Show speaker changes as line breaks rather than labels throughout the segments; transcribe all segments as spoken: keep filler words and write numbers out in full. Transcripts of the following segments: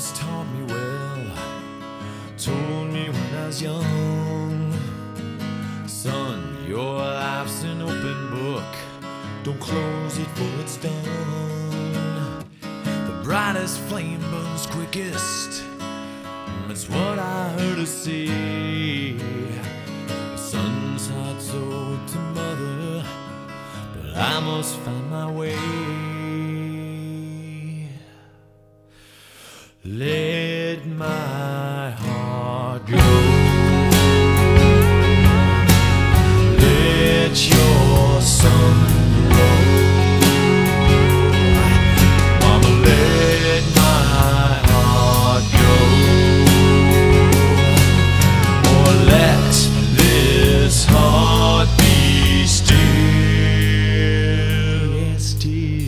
must taught me well, told me when I was young, son, your life's an open book, don't close it for it's done. The brightest flame burns quickest, that's what I heard her say. The son's heart's owed to mother, but I must find my way. Let my heart go. Let your sun grow. Mama, let my heart go. Or let this heart be still. Yes, still.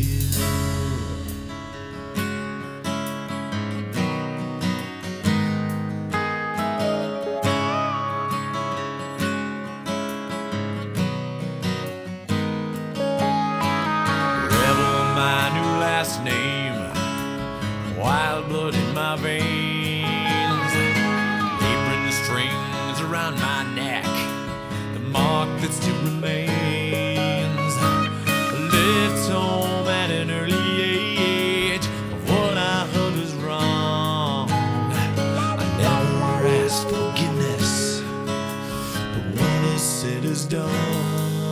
Name, wild blood in my veins, apron strings around my neck, the mark that still remains. Left home at an early age, what I heard was wrong. I never asked forgiveness, but when it's said is done.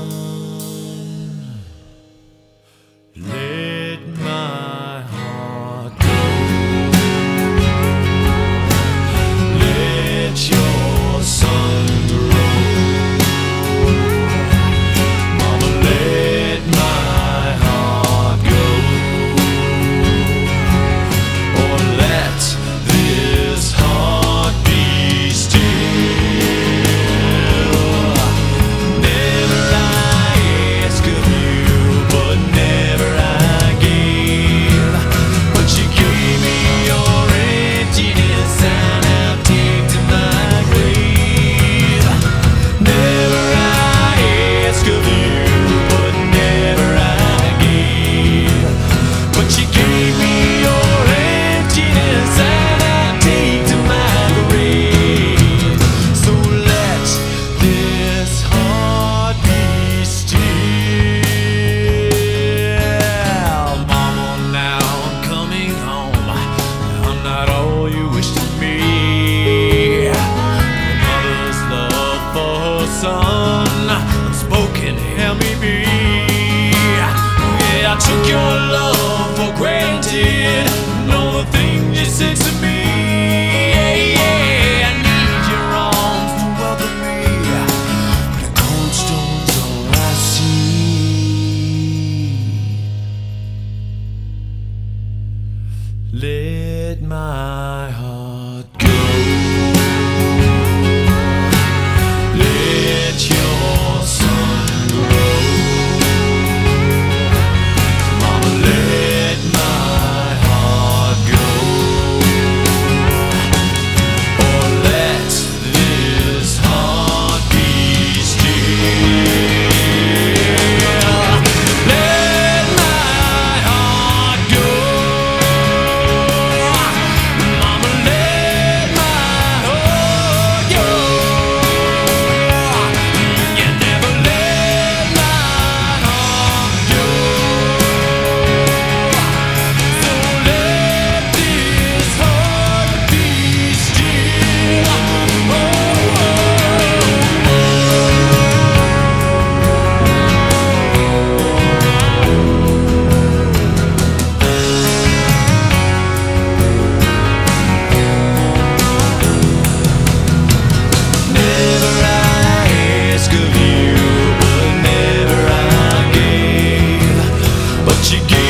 Let my heart go. Let your sun grow. Mama, let my heart go. Or let this heart be still. Never I ask of you, but never I gave. But you gave me your emptiness, and I'll take to my grave. Never I ask of you, but never I gave. But you gave me your emptiness, and I'll take to my grave. So let this heart be still. Mama, now I'm coming home. I'm not all you wished of me. A mother's love for her son, unspoken, help me be. Yeah, I took your love for granted. Know the thing you said to me. Yeah, yeah, I need your arms to welcome me. But the cold stone's all I see. Let my heart go. Let your sun grow. Mama, let my heart go. Or let this heart be still. Let my heart go. Mama, let my heart go. You never let my heart go. So let this heart be still. Oh, oh, never I ask of you, but never I gave. But you gave